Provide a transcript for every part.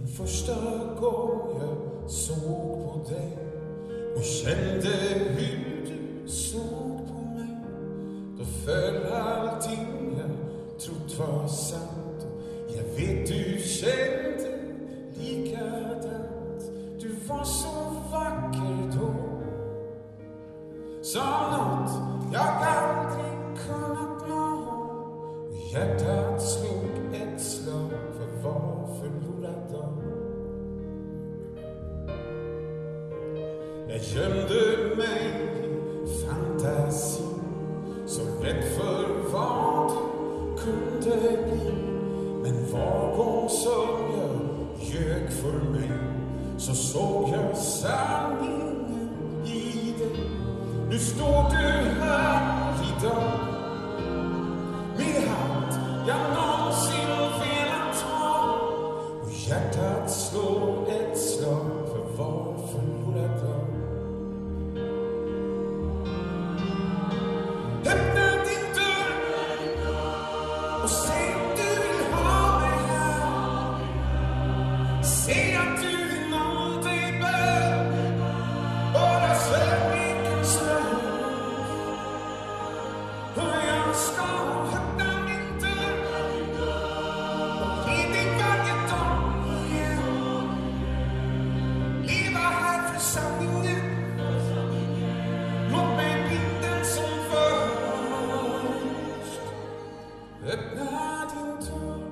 Första gång jag såg på dig och kände hur du såg på mig, då föll allting jag trott var sant. Jag vet du kände likadant. Du var så vacker då, som något jag aldrig kunnat nå. Hjärtat slog ett slag för var förlorad dag. Jag gömde mig i fantasi, så rädd för vad det kunde bli. Men var gång som jag ljög för mig, så såg jag sanningen i dig. Nu står du här idag, med allt jag någonsin velat ha. Och hjärtat slår ett slag för var förlorad dag. Öppna din dörr och säg att du vill ha mig här. Säg att du vill nå dig bär, bara svärvikens rör. Och jag ska öppna min dörr och ge dig varje dag igen. Leva här för sanningen. Låt mig bli den som först. Öppna din dörr.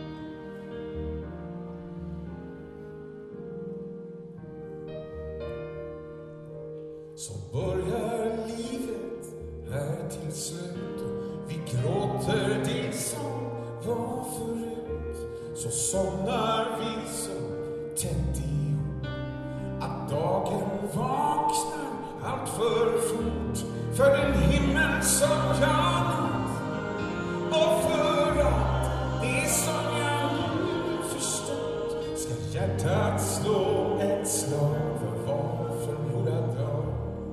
Så börjar livet här till slut, och vi gråter det som var förut. Så somnar vi så tätt ihop att dagen vaknar allt för fort. För den himmel som jag nått, och för allt det som jag nu förstått, ska hjärtat slå ett slag för var förlorad dag.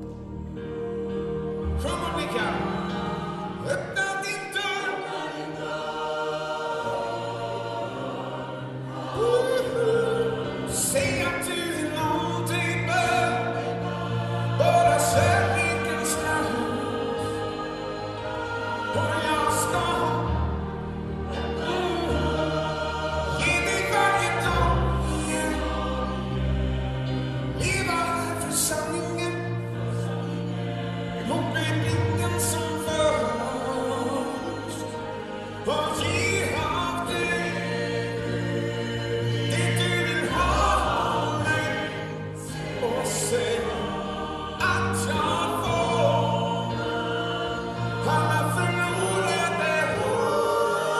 Sjung Ulrika! Öppna din dörr! Säg att du vill nå dig bär, bara kärlekens namn. Och jag ska ge dig varje dag igen. Leva här för sanningen. Låt mig bli den som först, och ge av dig det du vill ha av mig. Och säg att jag får alla förlorade år.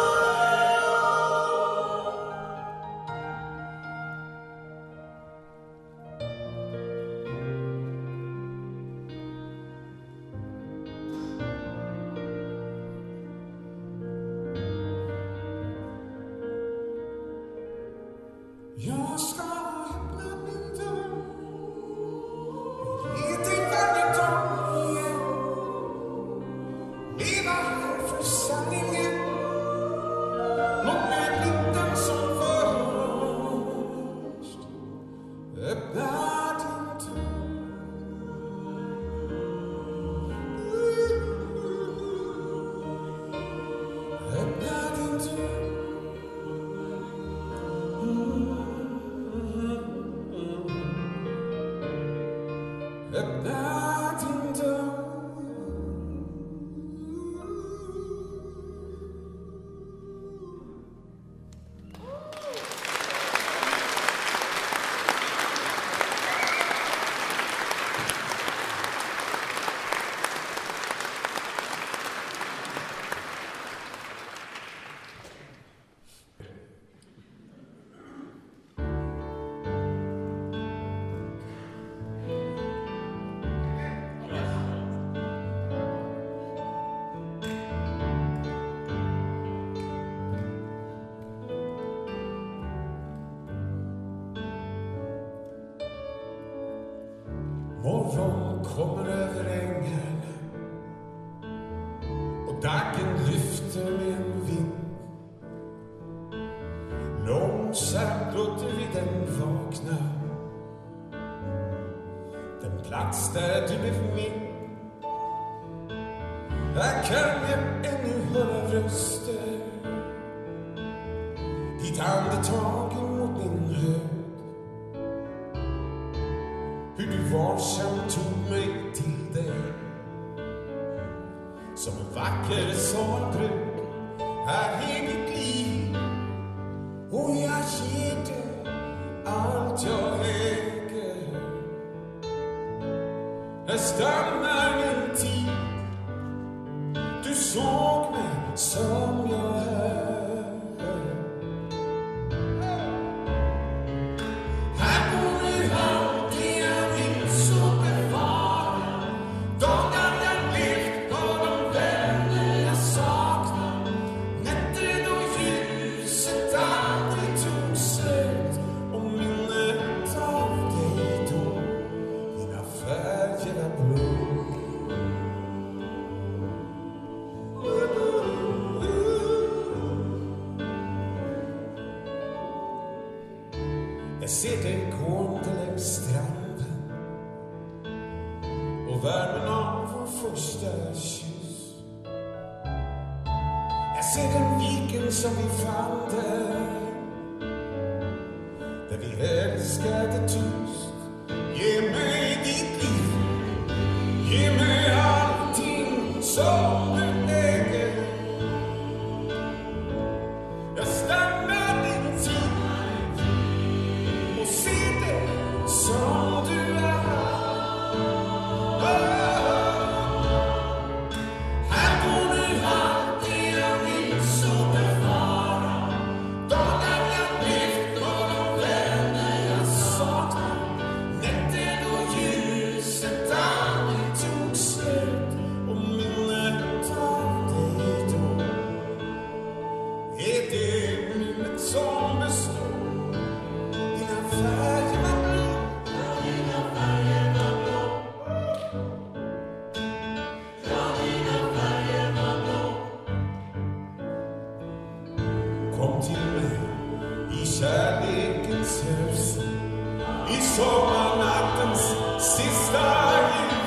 Jag ska öppna min dörr och ge dig varje dag igen. Leva här för sanningen. Låt mig bli den som först. Öppna din dörr. Öppna din dörr. Öppna din dörr. Morgon kommer över ängarna och dagen lyfter med en vind. Lång långsamt låter vi den vakna. Den plats där du blev min. Här kan jag ännu höra röster. Ditt andetag mot min hud. Hur du varsamt tog mig till dig. Som en vacker sommarbrud. Här är mitt liv. Och jag ger dig allt jag äger. Här stannar min tid. Du såg mig som jag är. Här bor du allt det jag vill så bevara. Dagar jag levt och de vänner jag saknar. Nätter då ljuset aldrig tog slut. Och minnet av dig då. Dina färger är blå. Jag ser dig gående längs stranden och värmen av vår första kyss. Jag ser den viken som vi fann där vi älskade tyst. Ge mig ditt liv, ge mig allting som du äger. Jag stannar din tid. Se det som du är. Här bor du allt det jag vill så bevara. Dagar jag levt och de vänner jag saknar. Nätter då ljuset aldrig tog slut. Och minnet av dig då. Är det minnet som består. Kom till mig i kärlekens hus, i sommarnattens sista ljus.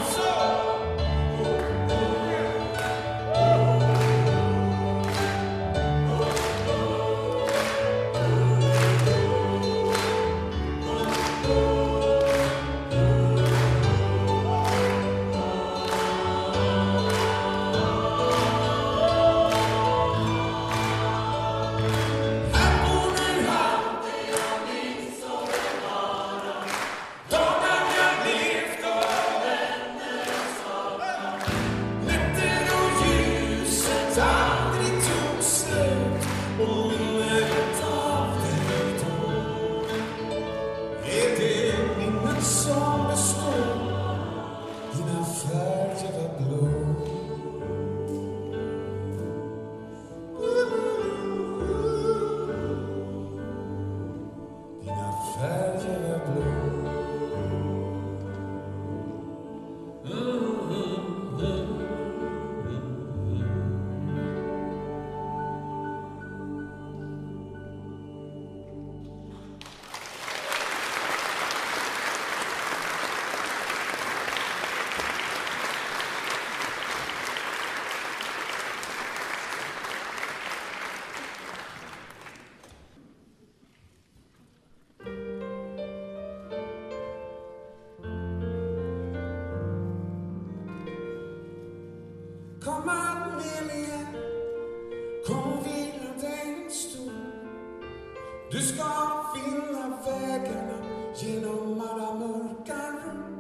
Kom Amelia, kom vila dig en stund. Du ska finna vägarna genom alla mörka rum.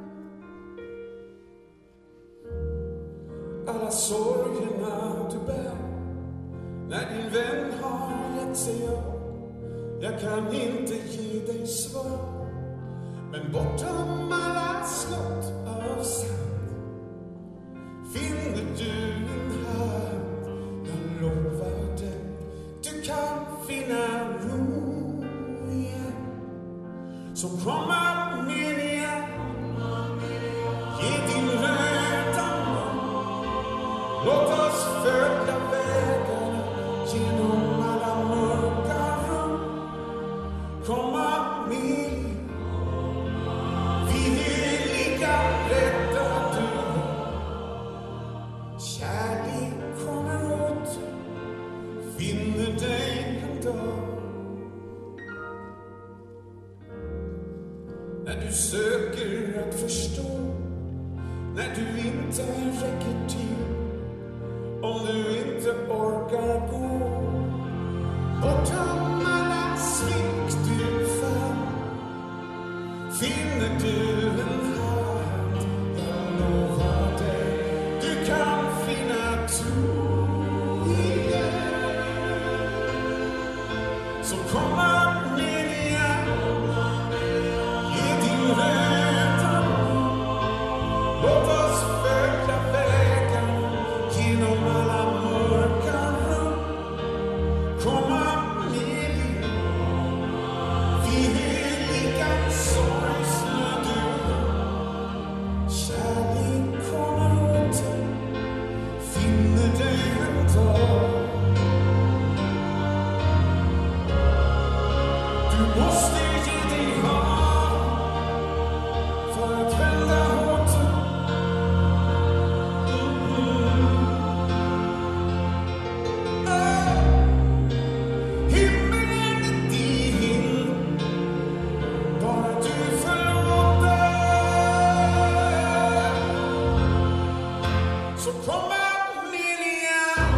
Alla sorgerna du bär när din vän har gett sig upp. Jag kan inte ge dig svar, men bortom alla slott av sand finner du en hand. Jag lovar dig, du kan finna ro igen. Så kom Amelia, ge din röda mun. Låt oss följa vägarna genom alla mörka rum. när du söker att förstå, när du inte räcker till, om du inte orkar gå bortom alla svek du fann, finner du en hand. Jag lovar dig, du kan finna tro igen. Så komma med igen, ge din röda, låt oss följa vägen genom alla mörka rum. Komma med igen, vi heliga sorgsna död. Kärlek kommer åter, finner dig en dag. Du måste ge dig hand för att vända åter. Himmelen är din, bara du förlåter. Så komma med igen.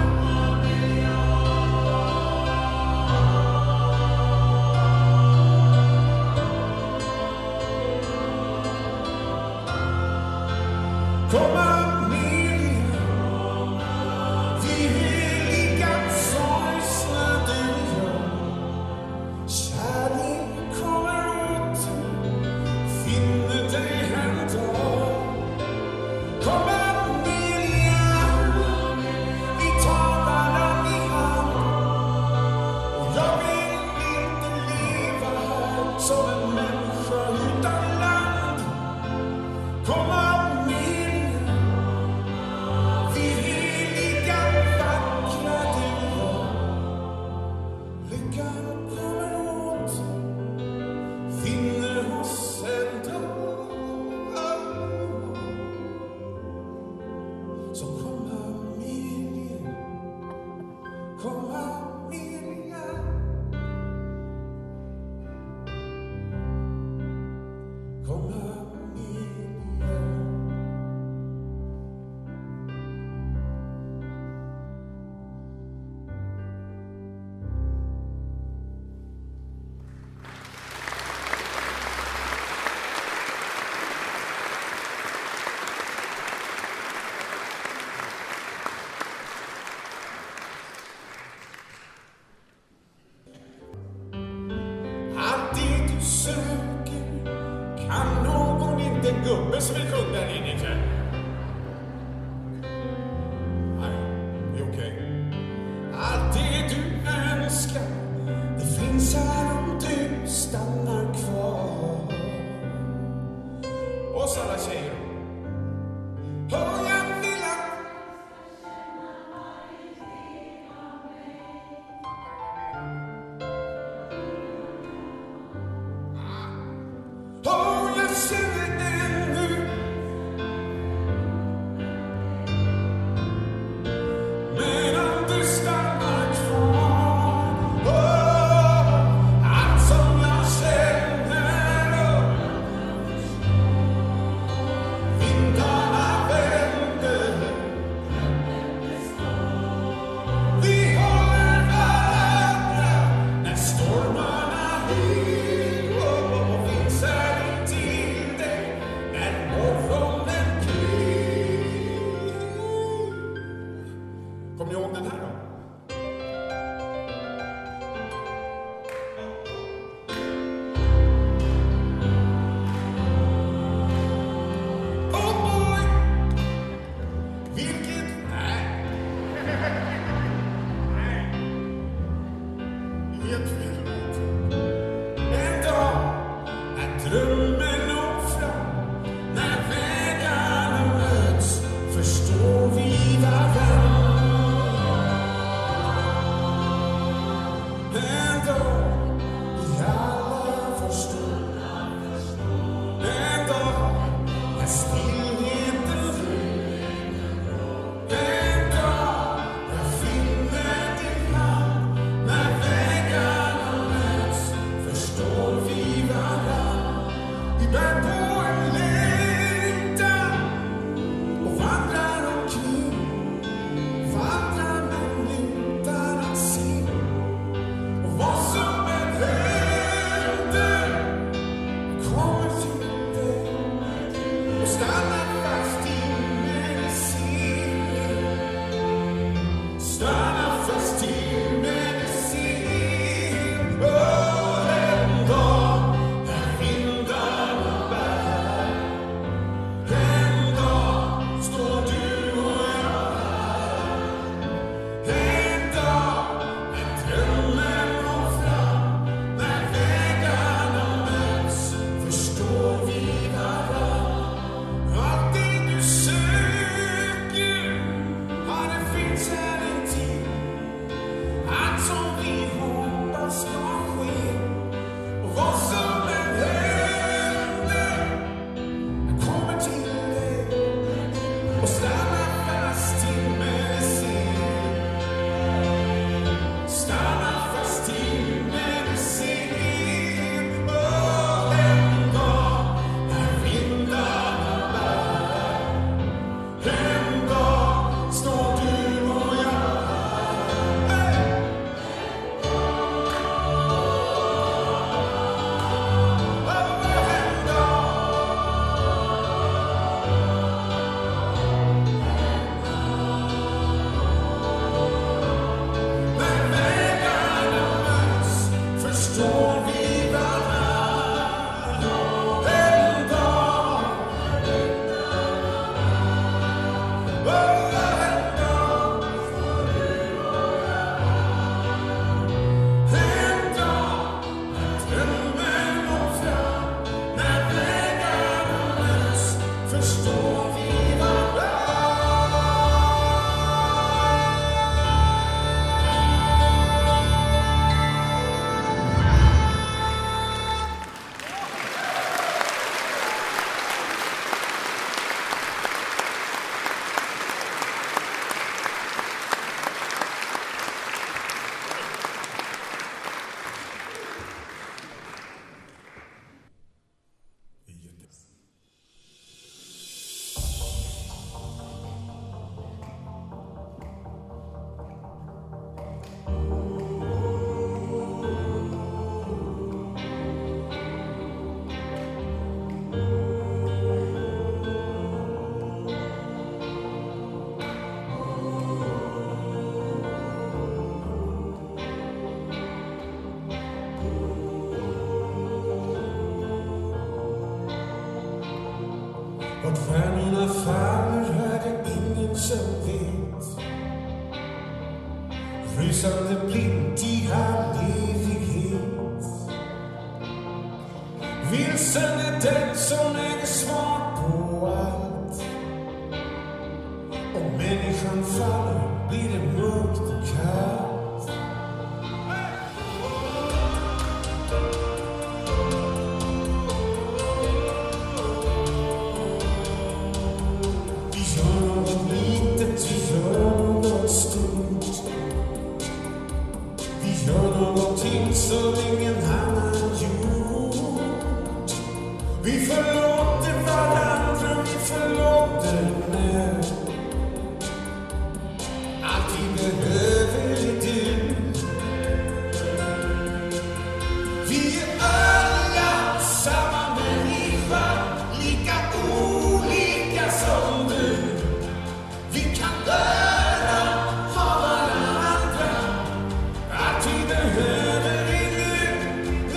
Komma med igen, vi heliga sorgsna död. Kärlek kommer åter, finner dig en dag. Komma med igen, vi tar varann i hand. Och jag vill inte leva här som en människa utan land. Komma med igen, vi heliga vackra död. Lyckan kommer åter, finner oss en dag. Så komma med igen, komma med igen. Komma med igen. Allt det du söker, kan någon inte gubbe som vill sjunga där inne ikväll? Nej, det är okej. Allt det du önskar, det finns här om du stannar kvar. Och så alla tjejer. Och jag vill att jag känner ännu, men om du stannar kvar, allt som jag säger förstår vi varandra en dag. En dag när drömmen når fram, när vägarna möts, förstår vi varandra. Vart stjärnorna faller är det ingen som vet. Rysande blint i all evighet. Vilsen är den som äger svar på allt. Om människan faller blir det mörkt och kallt. Vi gör något litet, vi gör något stort. Vi gör någonting som ingen annan gjort. Vi förlåter varandra, vi förlåter när. Allt vi behöver är du. Vi är alla samma människa, lika olika som du. Vi kan lära av varandra. Allt vi behöver är nu.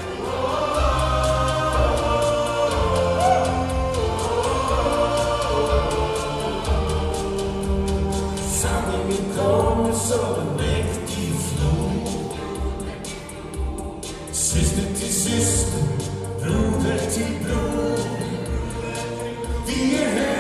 Sanningen kommer som en mäktig flod. Syster till syster, broder till bror. Vi är